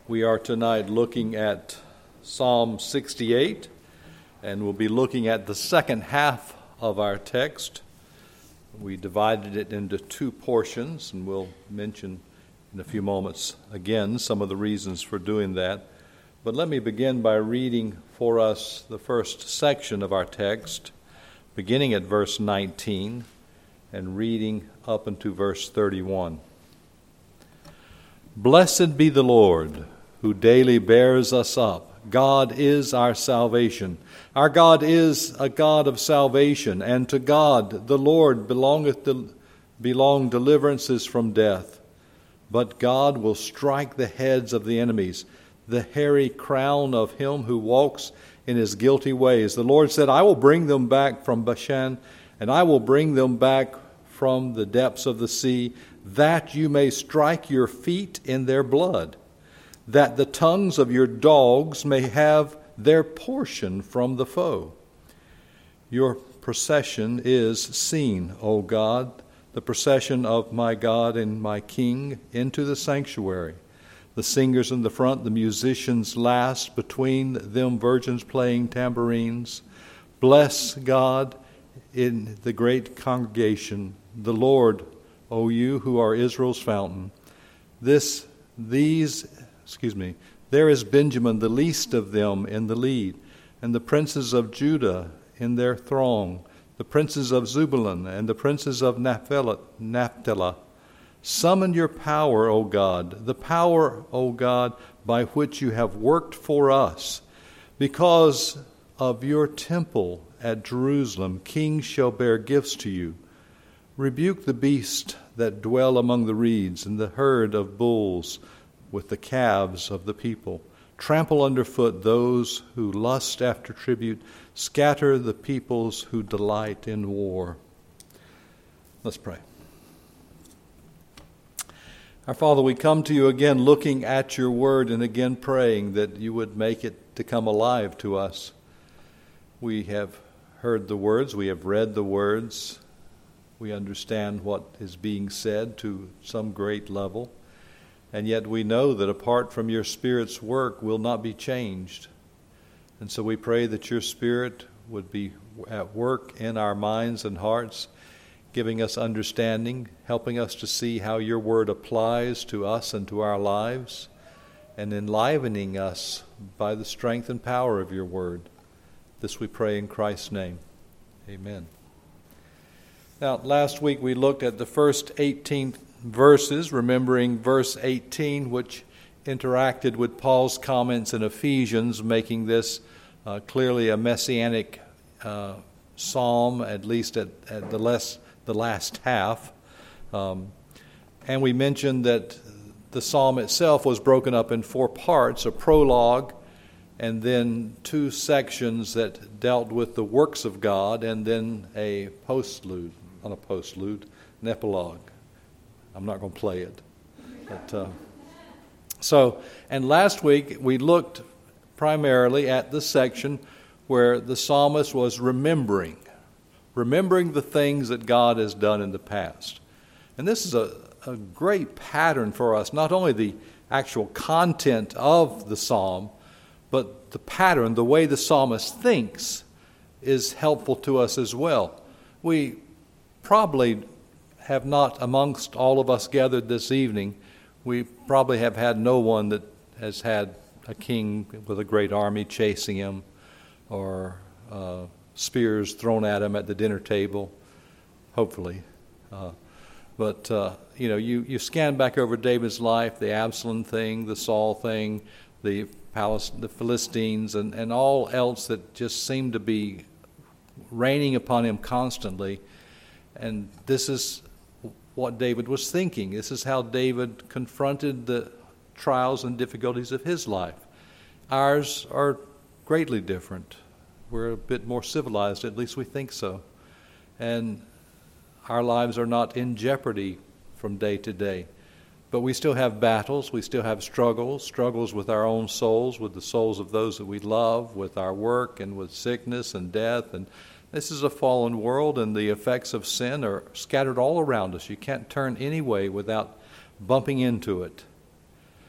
We are tonight looking at Psalm 68, and we'll be looking at the second half of our text. We divided it into two portions, and we'll mention in a few moments again some of the reasons for doing that. But let me begin by reading for us the first section of our text, beginning at verse 19 and reading up into verse 31. Blessed be the Lord, who daily bears us up. God is our salvation. Our God is a God of salvation, and to God the Lord belong deliverances from death. But God will strike the heads of the enemies, the hairy crown of him who walks in his guilty ways. The Lord said, I will bring them back from Bashan, and I will bring them back from the depths of the sea, that you may strike your feet in their blood, that the tongues of your dogs may have their portion from the foe. Your procession is seen, O God, the procession of my God and my King into the sanctuary. The singers in the front, the musicians last, between them virgins playing tambourines. Bless God in the great congregation, the Lord, O you who are Israel's fountain. There is Benjamin, the least of them, in the lead, and the princes of Judah in their throng, the princes of Zebulun and the princes of Naphtali. Summon your power, O God, the power, O God, by which you have worked for us. Because of your temple at Jerusalem, kings shall bear gifts to you. Rebuke the beasts that dwell among the reeds and the herd of bulls with the calves of the people. Trample underfoot those who lust after tribute. Scatter the peoples who delight in war. Let's pray. Our Father, we come to you again looking at your word and again praying that you would make it to come alive to us. We have heard the words, we have read the words, we understand what is being said to some great level. And yet we know that apart from your Spirit's work, we'll not be changed. And so we pray that your Spirit would be at work in our minds and hearts, giving us understanding, helping us to see how your word applies to us and to our lives, and enlivening us by the strength and power of your word. This we pray in Christ's name. Amen. Now, last week we looked at the first 18 verses, remembering verse 18, which interacted with Paul's comments in Ephesians, making this clearly a messianic psalm, at least at the last half. And we mentioned that the psalm itself was broken up in four parts, a prologue, and then two sections that dealt with the works of God, and then an epilogue. I'm not going to play it. And last week we looked primarily at the section where the psalmist was remembering the things that God has done in the past. And this is a great pattern for us, not only the actual content of the psalm, but the pattern, the way the psalmist thinks, is helpful to us as well. We probably have not, amongst all of us gathered this evening, we probably have had no one that has had a king with a great army chasing him, or spears thrown at him at the dinner table, hopefully. But you scan back over David's life, the Absalom thing, the Saul thing, the Philistines, and all else that just seemed to be raining upon him constantly. And this is what David was thinking. This is how David confronted the trials and difficulties of his life. Ours are greatly different. We're a bit more civilized, at least we think so. And our lives are not in jeopardy from day to day. But we still have battles, we still have struggles with our own souls, with the souls of those that we love, with our work and with sickness and death. And this is a fallen world, and the effects of sin are scattered all around us. You can't turn any way without bumping into it.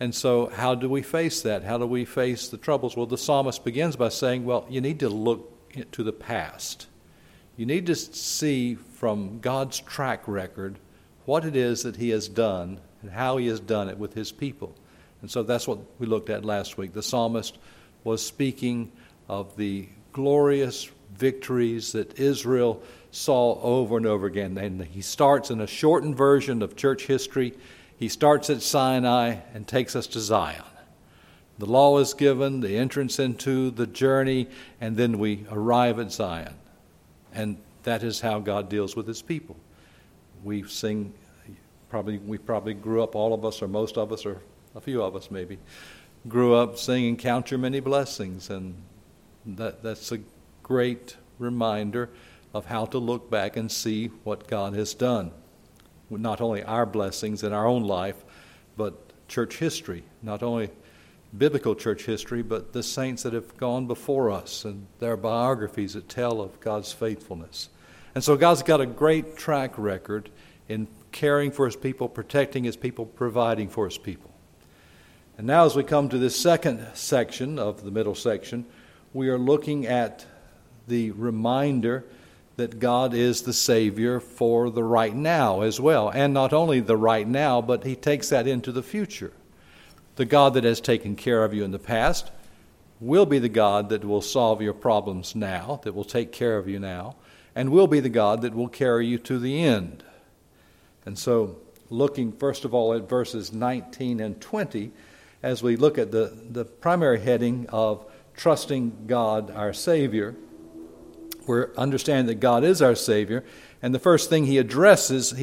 And so how do we face that? How do we face the troubles? Well, the psalmist begins by saying, well, you need to look to the past. You need to see from God's track record what it is that he has done and how he has done it with his people. And so that's what we looked at last week. The psalmist was speaking of the glorious victories that Israel saw over and over again. And he starts in a shortened version of church history. He starts at Sinai and takes us to Zion. The law is given, the entrance into the journey, and then we arrive at Zion. And that is how God deals with his people. We sing, we probably grew up, all of us or most of us, or a few of us maybe, grew up singing Count Your Many Blessings. And that's a great reminder of how to look back and see what God has done. Not only our blessings in our own life, but church history. Not only biblical church history, but the saints that have gone before us and their biographies that tell of God's faithfulness. And so God's got a great track record in caring for his people, protecting his people, providing for his people. And now as we come to this second section of the middle section, we are looking at the reminder that God is the Savior for the right now as well. And not only the right now, but he takes that into the future. The God that has taken care of you in the past will be the God that will solve your problems now, that will take care of you now, and will be the God that will carry you to the end. And so, looking first of all at verses 19 and 20, as we look at the primary heading of trusting God our Savior, we're understanding that God is our Savior, and the first thing he addresses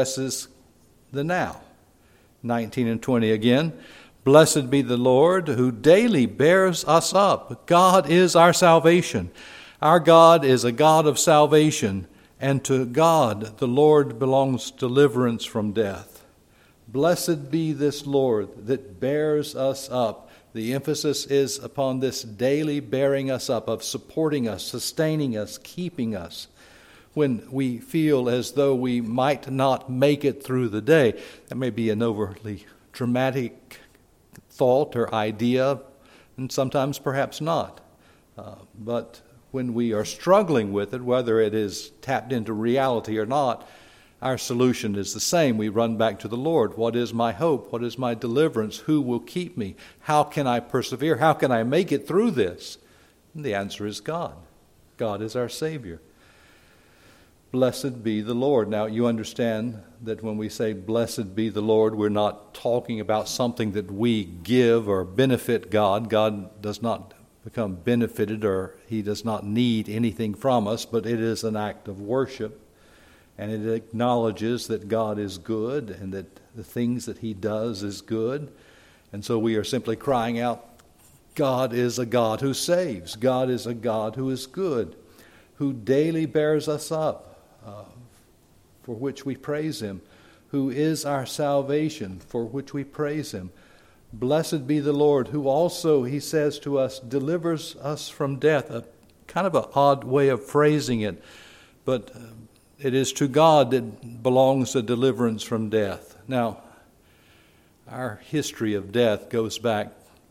the now. 19 and 20 again. Blessed be the Lord who daily bears us up. God is our salvation. Our God is a God of salvation, and to God the Lord belongs deliverance from death. Blessed be this Lord that bears us up. The emphasis is upon this daily bearing us up, of supporting us, sustaining us, keeping us. When we feel as though we might not make it through the day, that may be an overly dramatic thought or idea, and sometimes perhaps not. But when we are struggling with it, whether it is tapped into reality or not, our solution is the same. We run back to the Lord. What is my hope? What is my deliverance? Who will keep me? How can I persevere? How can I make it through this? And the answer is God. God is our Savior. Blessed be the Lord. Now, you understand that when we say blessed be the Lord, we're not talking about something that we give or benefit God. God does not become benefited, or he does not need anything from us, but it is an act of worship. And it acknowledges that God is good and that the things that he does is good. And so we are simply crying out, God is a God who saves. God is a God who is good, who daily bears us up, for which we praise him, who is our salvation, for which we praise him. Blessed be the Lord, who also, he says to us, delivers us from death. A kind of an odd way of phrasing it, but it is to God that belongs the deliverance from death. Now, our history of death goes back,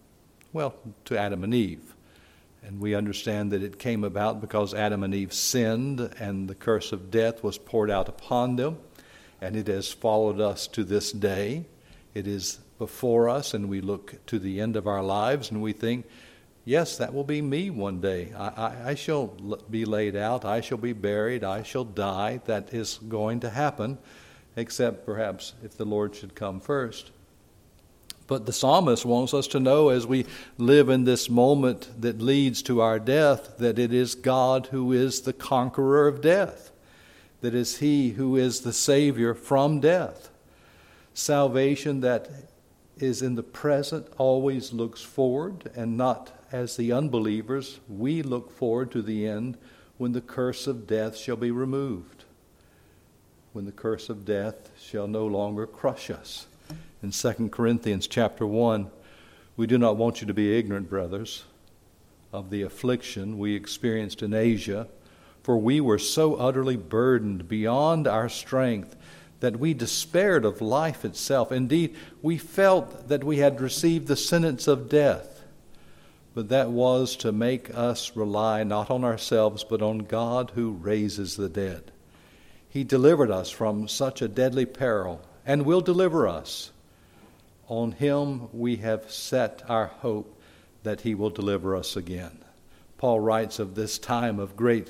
to Adam and Eve. And we understand that it came about because Adam and Eve sinned, and the curse of death was poured out upon them. And it has followed us to this day. It is before us, and we look to the end of our lives, and we think, yes, that will be me one day. I shall be laid out. I shall be buried. I shall die. That is going to happen, except perhaps if the Lord should come first. But the psalmist wants us to know, as we live in this moment that leads to our death, that it is God who is the conqueror of death, that is he who is the Savior from death. Salvation that is in the present always looks forward, and not as the unbelievers, we look forward to the end when the curse of death shall be removed, when the curse of death shall no longer crush us. In 2 Corinthians chapter 1, we do not want you to be ignorant, brothers, of the affliction we experienced in Asia, for we were so utterly burdened beyond our strength that we despaired of life itself. Indeed, we felt that we had received the sentence of death. But that was to make us rely not on ourselves, but on God who raises the dead. He delivered us from such a deadly peril and will deliver us. On Him we have set our hope that He will deliver us again. Paul writes of this time of great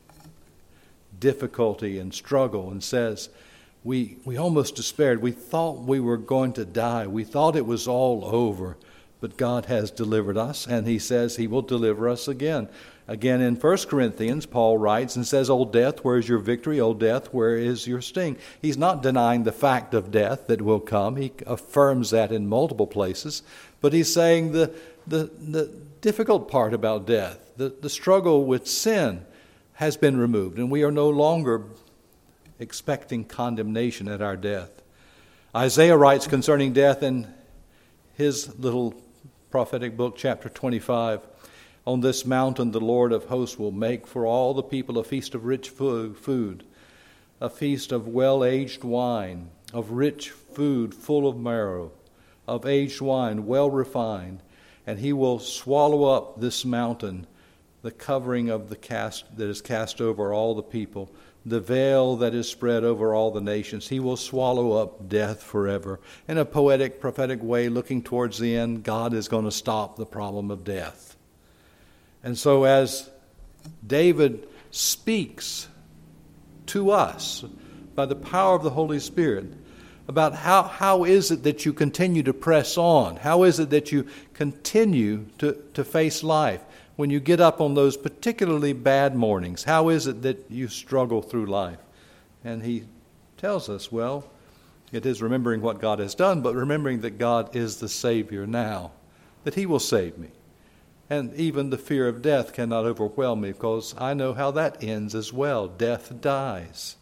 difficulty and struggle and says, we almost despaired. We thought we were going to die. We thought it was all over. But God has delivered us, and He says He will deliver us again. Again, in 1 Corinthians, Paul writes and says, O death, where is your victory? O death, where is your sting? He's not denying the fact of death that will come. He affirms that in multiple places. But he's saying the difficult part about death, the struggle with sin, has been removed, and we are no longer expecting condemnation at our death. Isaiah writes concerning death in his little prophetic book, chapter 25, on this mountain the Lord of hosts will make for all the people a feast of rich food, a feast of well-aged wine, of rich food full of marrow, of aged wine well refined, and He will swallow up this mountain, the covering of the cast that is cast over all the people, the veil that is spread over all the nations. He will swallow up death forever. In a poetic, prophetic way, looking towards the end, God is going to stop the problem of death. And so as David speaks to us by the power of the Holy Spirit about how is it that you continue to press on? How is it that you continue to face life? When you get up on those particularly bad mornings, how is it that you struggle through life? And he tells us, well, it is remembering what God has done, but remembering that God is the Savior now, that He will save me. And even the fear of death cannot overwhelm me, because I know how that ends as well. Death dies.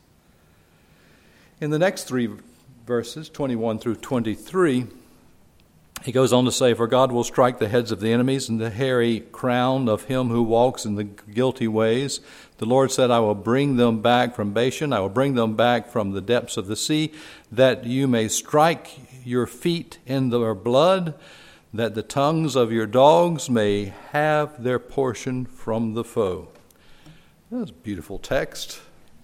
In the next three verses, 21 through 23, he goes on to say, For God will strike the heads of the enemies, and the hairy crown of him who walks in the guilty ways. The Lord said, I will bring them back from Bashan. I will bring them back from the depths of the sea, that you may strike your feet in their blood, that the tongues of your dogs may have their portion from the foe. That's a beautiful text.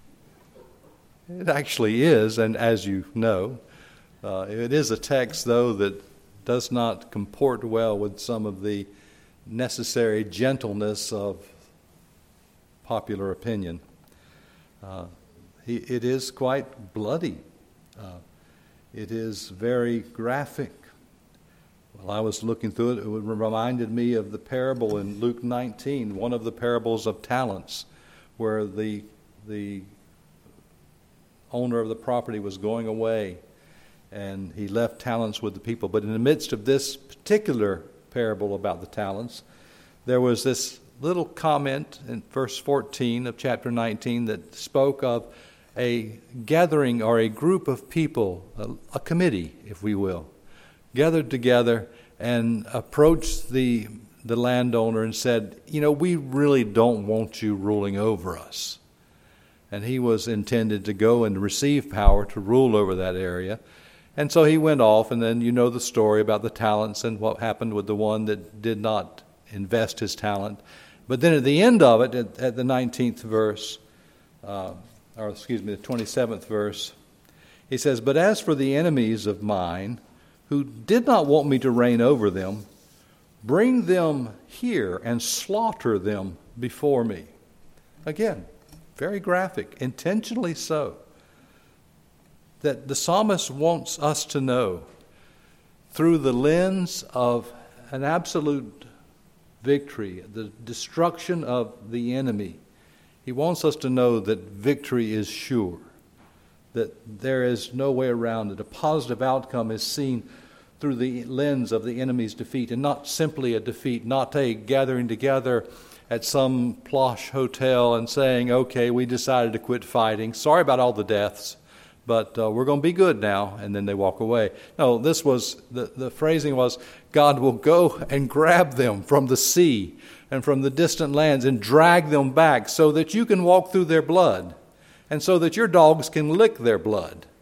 It actually is, and as you know, it is a text, though, that does not comport well with some of the necessary gentleness of popular opinion. It is quite bloody. It is very graphic. While I was looking through it, it reminded me of the parable in Luke 19, one of the parables of talents, where the owner of the property was going away, and he left talents with the people. But in the midst of this particular parable about the talents, there was this little comment in verse 14 of chapter 19 that spoke of a gathering or a group of people, a committee, if we will, gathered together and approached the landowner and said, we really don't want you ruling over us. And he was intended to go and receive power to rule over that area. And so he went off, and then you know the story about the talents and what happened with the one that did not invest his talent. But then at the end of it, at the 19th verse, the 27th verse, he says, But as for the enemies of mine, who did not want me to reign over them, bring them here and slaughter them before me. Again, very graphic, intentionally so. That the psalmist wants us to know, through the lens of an absolute victory, the destruction of the enemy, he wants us to know that victory is sure, that there is no way around it. A positive outcome is seen through the lens of the enemy's defeat, and not simply a defeat, not a gathering together at some plush hotel and saying, okay, we decided to quit fighting. Sorry about all the deaths, but we're going to be good now, and then they walk away. No, this was, the phrasing was, God will go and grab them from the sea and from the distant lands and drag them back so that you can walk through their blood and so that your dogs can lick their blood,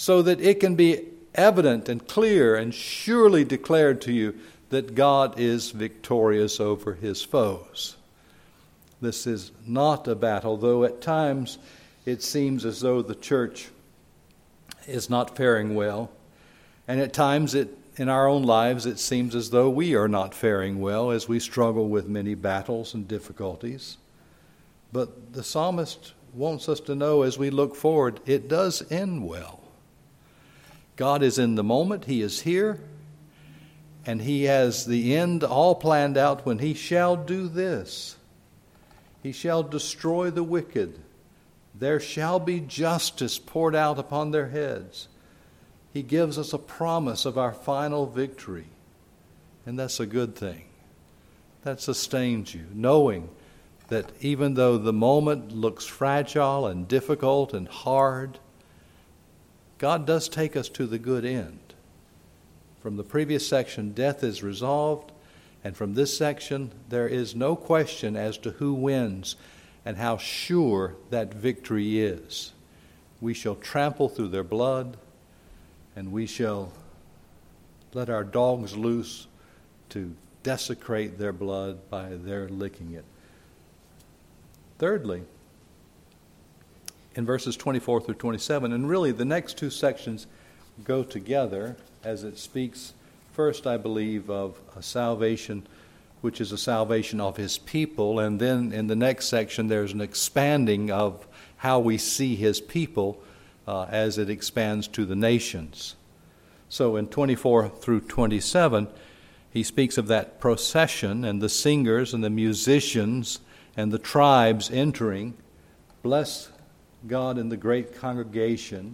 so that it can be evident and clear and surely declared to you that God is victorious over his foes. This is not a battle, though at times it seems as though the church is not faring well. And at times in our own lives it seems as though we are not faring well as we struggle with many battles and difficulties. But the psalmist wants us to know as we look forward, it does end well. God is in the moment, he is here, and he has the end all planned out when he shall do this. He shall destroy the wicked. There shall be justice poured out upon their heads. He gives us a promise of our final victory. And that's a good thing. That sustains you, knowing that even though the moment looks fragile and difficult and hard, God does take us to the good end. From the previous section, death is resolved, and from this section, there is no question as to who wins and how sure that victory is. We shall trample through their blood, and we shall let our dogs loose to desecrate their blood by their licking it. Thirdly, in verses 24 through 27, and really the next two sections go together as it speaks first, I believe, of a salvation which is a salvation of his people, and then in the next section there's an expanding of how we see his people as it expands to the nations. So in 24 through 27, he speaks of that procession and the singers and the musicians and the tribes entering. Bless God in the great congregation,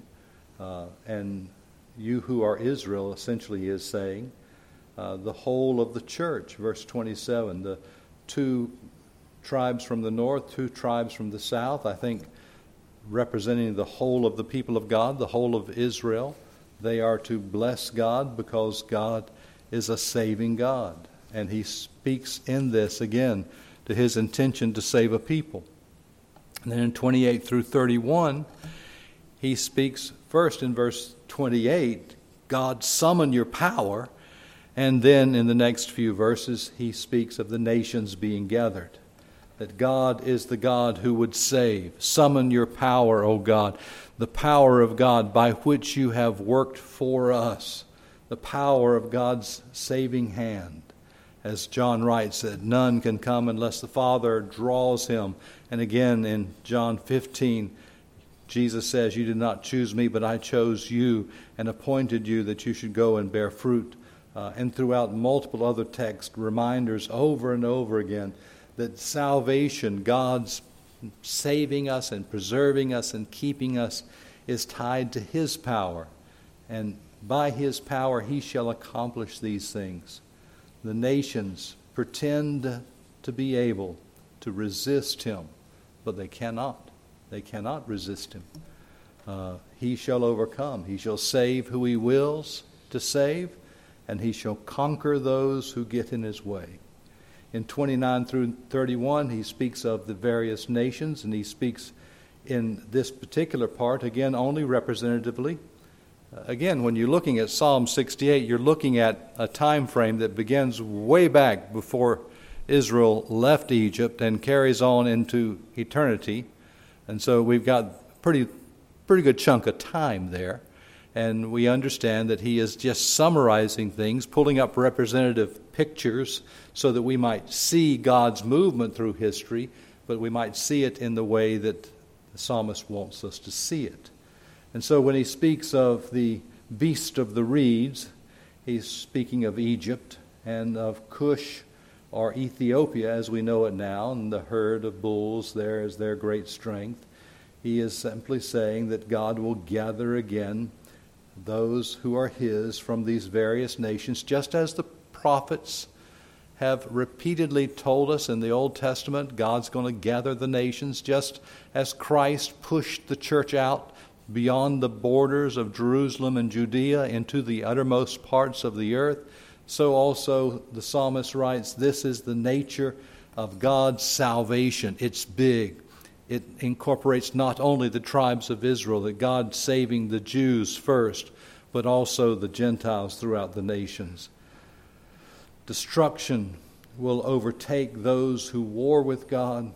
and you who are Israel, essentially he is saying, the whole of the church, verse 27, the two tribes from the north, two tribes from the south, I think representing the whole of the people of God, the whole of Israel. They are to bless God because God is a saving God. And he speaks in this again to his intention to save a people. And then in 28 through 31, he speaks first in verse 28, God, summon your power. And then in the next few verses, he speaks of the nations being gathered. That God is the God who would save. Summon your power, O God, the power of God by which you have worked for us. The power of God's saving hand. As John writes, that none can come unless the Father draws him. And again in John 15, Jesus says, you did not choose me, but I chose you and appointed you that you should go and bear fruit. And throughout multiple other texts, reminders over and over again that salvation, God's saving us and preserving us and keeping us, is tied to his power. And by his power he shall accomplish these things. The nations pretend to be able to resist him, but they cannot. They cannot resist him. He shall overcome. He shall save who he wills to save, and he shall conquer those who get in his way. In 29 through 31, he speaks of the various nations, and he speaks in this particular part, again, only representatively. Again, when you're looking at Psalm 68, you're looking at a time frame that begins way back before Israel left Egypt and carries on into eternity. And so we've got a pretty good chunk of time there. And we understand that he is just summarizing things, pulling up representative pictures so that we might see God's movement through history, but we might see it in the way that the psalmist wants us to see it. And so when he speaks of the beast of the reeds, he's speaking of Egypt and of Cush or Ethiopia as we know it now, and the herd of bulls there is their great strength. He is simply saying that God will gather again those who are his from these various nations, just as the prophets have repeatedly told us in the Old Testament. God's going to gather the nations, just as Christ pushed the church out beyond the borders of Jerusalem and Judea into the uttermost parts of the earth. So also the psalmist writes, this is the nature of God's salvation. It's big. it incorporates not only the tribes of Israel, that God saving the Jews first, but also the Gentiles throughout the nations. Destruction will overtake those who war with God.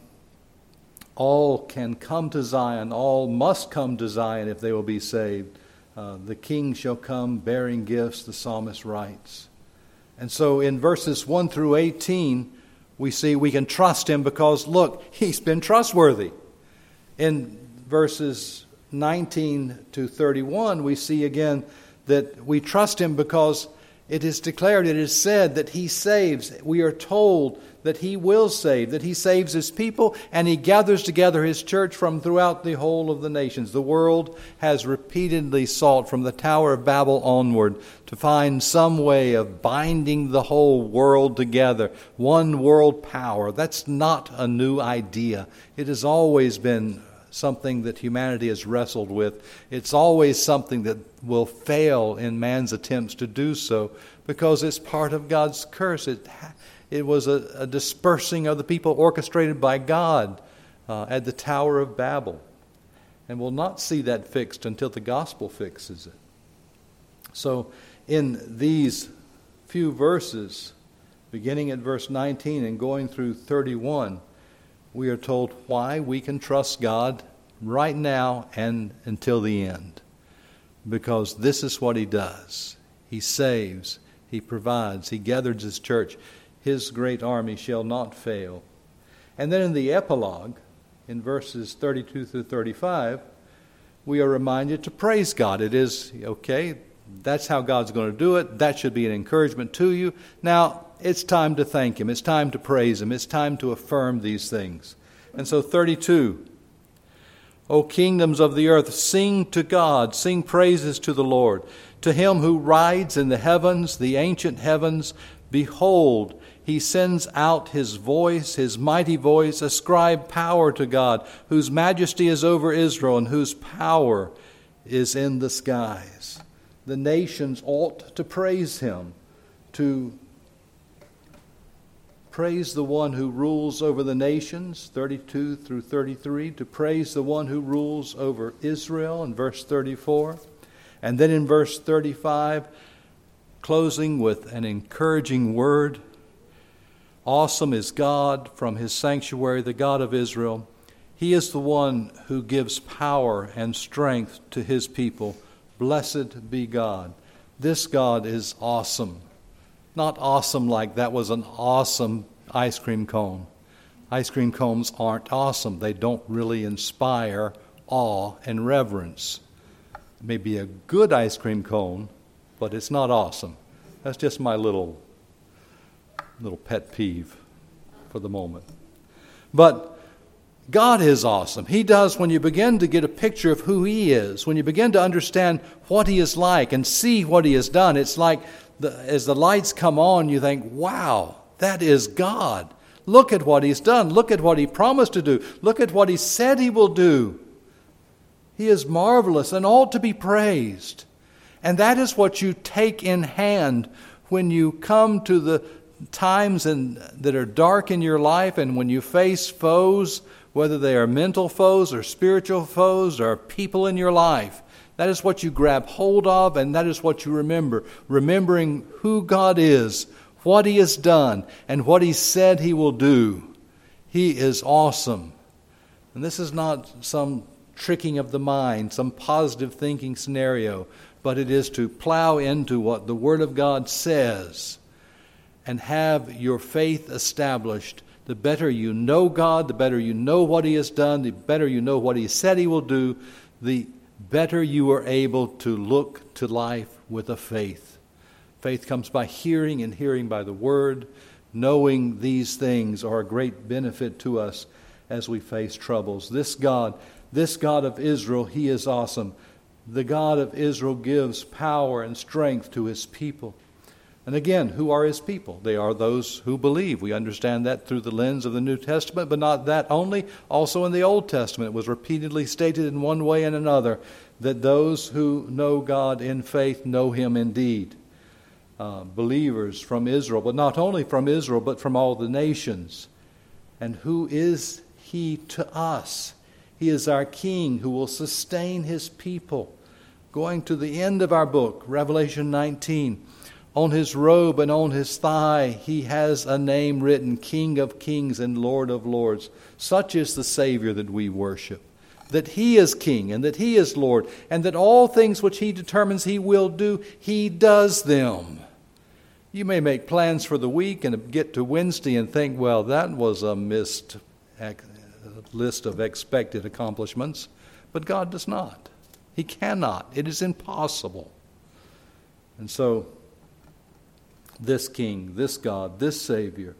All can come to Zion. All must come to Zion if they will be saved. The king shall come bearing gifts, the psalmist writes. And so in verses 1 through 18, we see we can trust him because, look, he's been trustworthy. In verses 19 to 31, we see again that we trust him because it is declared, it is said that he saves. We are told that he will save, that he saves his people, and he gathers together his church from throughout the whole of the nations. The world has repeatedly sought from the Tower of Babel onward to find some way of binding the whole world together, one world power. That's not a new idea. It has always been something that humanity has wrestled with. It's always something that will fail in man's attempts to do so because it's part of God's curse. It was a dispersing of the people orchestrated by God at the Tower of Babel. And we'll not see that fixed until the gospel fixes it. So in these few verses, beginning at verse 19 and going through 31, we are told why we can trust God right now and until the end. Because this is what he does. He saves, he provides, he gathers his church. His great army shall not fail. And then in the epilogue, in verses 32 through 35, we are reminded to praise God. It is, okay, that's how God's going to do it. That should be an encouragement to you. Now, it's time to thank him. It's time to praise him. It's time to affirm these things. And so 32, O kingdoms of the earth, sing to God, sing praises to the Lord. To him who rides in the heavens, the ancient heavens, behold, he sends out his voice, his mighty voice. Ascribe power to God, whose majesty is over Israel and whose power is in the skies. The nations ought to praise him, to praise the one who rules over the nations, 32 through 33, to praise the one who rules over Israel in verse 34. And then in verse 35, closing with an encouraging word, awesome is God from his sanctuary, the God of Israel. He is the one who gives power and strength to his people. Blessed be God. This God is awesome. Not awesome like that was an awesome ice cream cone. Ice cream cones aren't awesome. They don't really inspire awe and reverence. It may be a good ice cream cone, but it's not awesome. That's just my little pet peeve for the moment. But God is awesome. He does, when you begin to get a picture of who he is, when you begin to understand what he is like and see what he has done, it's like as the lights come on, you think, wow, that is God. Look at what he's done. Look at what he promised to do. Look at what he said he will do. He is marvelous and ought to be praised. And that is what you take in hand when you come to the times that are dark in your life and when you face foes, whether they are mental foes or spiritual foes or people in your life. That is what you grab hold of, and that is what you remember. Remembering who God is, what he has done, and what he said he will do. He is awesome. And this is not some tricking of the mind, some positive thinking scenario, but it is to plow into what the Word of God says and have your faith established. The better you know God, the better you know what he has done, the better you know what he said he will do, the better you are able to look to life with a faith. Faith comes by hearing, and hearing by the Word. Knowing these things are a great benefit to us as we face troubles. This God of Israel, he is awesome. The God of Israel gives power and strength to his people. And again, who are his people? They are those who believe. We understand that through the lens of the New Testament, but not that only. Also in the Old Testament, it was repeatedly stated in one way and another that those who know God in faith know him indeed. Believers from Israel, but not only from Israel, but from all the nations. And who is he to us? He is our King who will sustain His people. Going to the end of our book, Revelation 19, on His robe and on His thigh, He has a name written, King of Kings and Lord of Lords. Such is the Savior that we worship, that He is King and that He is Lord, and that all things which He determines He will do, He does them. You may make plans for the week and get to Wednesday and think, well, that was a missed list of expected accomplishments. But God does not. He cannot. It is impossible. And so, this King, this God, this Savior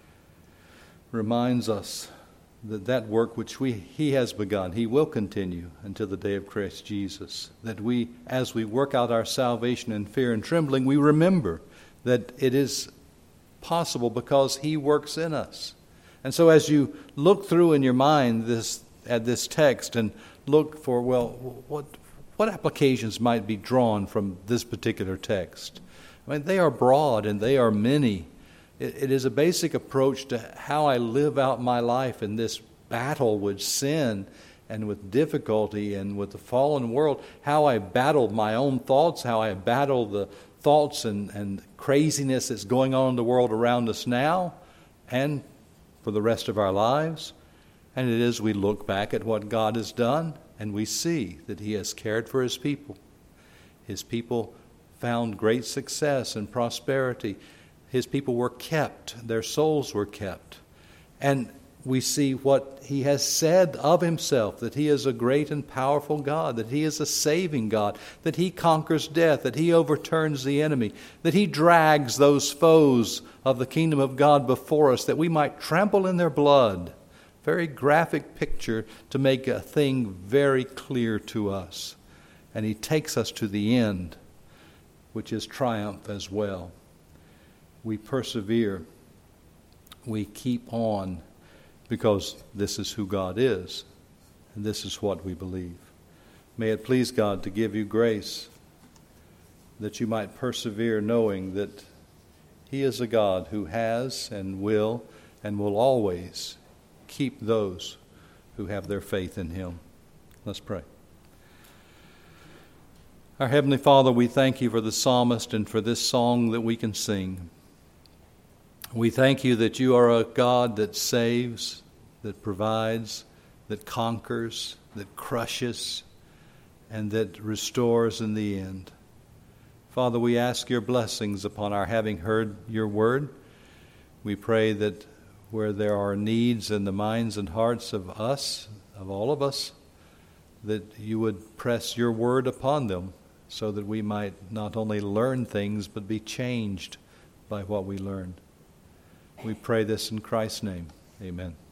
reminds us that that work which He has begun, He will continue until the day of Christ Jesus. That we, as we work out our salvation in fear and trembling, we remember that it is possible because He works in us. And so as you look through in your mind at this text and look for, well, what applications might be drawn from this particular text? I mean, they are broad and they are many. It is a basic approach to how I live out my life in this battle with sin and with difficulty and with the fallen world, how I battle my own thoughts, how I battle the thoughts and craziness that's going on in the world around us now and for the rest of our lives. And it is we look back at what God has done and we see that He has cared for His people. His people found great success and prosperity. His people were kept. Their souls were kept. And we see what He has said of Himself, that He is a great and powerful God, that He is a saving God, that He conquers death, that He overturns the enemy, that He drags those foes of the kingdom of God before us, that we might trample in their blood. Very graphic picture to make a thing very clear to us. And He takes us to the end, which is triumph as well. We persevere. We keep on because this is who God is, and this is what we believe. May it please God to give you grace that you might persevere knowing that He is a God who has and will always keep those who have their faith in Him. Let's pray. Our Heavenly Father, we thank You for the psalmist and for this song that we can sing. We thank You that You are a God that saves, that provides, that conquers, that crushes, and that restores in the end. Father, we ask Your blessings upon our having heard Your word. We pray that where there are needs in the minds and hearts of us, of all of us, that You would press Your word upon them so that we might not only learn things but be changed by what we learn. We pray this in Christ's name. Amen.